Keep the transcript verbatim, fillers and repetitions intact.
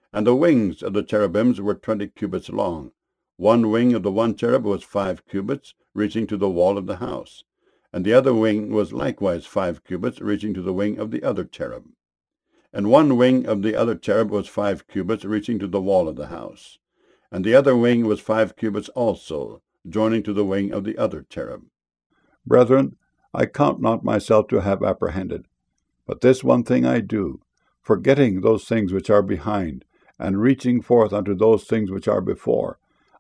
And the wings of the cherubims were twenty cubits long. One wing of the one cherub was five cubits, reaching to the wall of the house. And the other wing was likewise five cubits, reaching to the wing of the other cherub. And one wing of the other cherub was five cubits, reaching to the wall of the house. And the other wing was five cubits also, joining to the wing of the other cherub. Brethren, I count not myself to have apprehended, but this one thing I do, forgetting those things which are behind, and reaching forth unto those things which are before,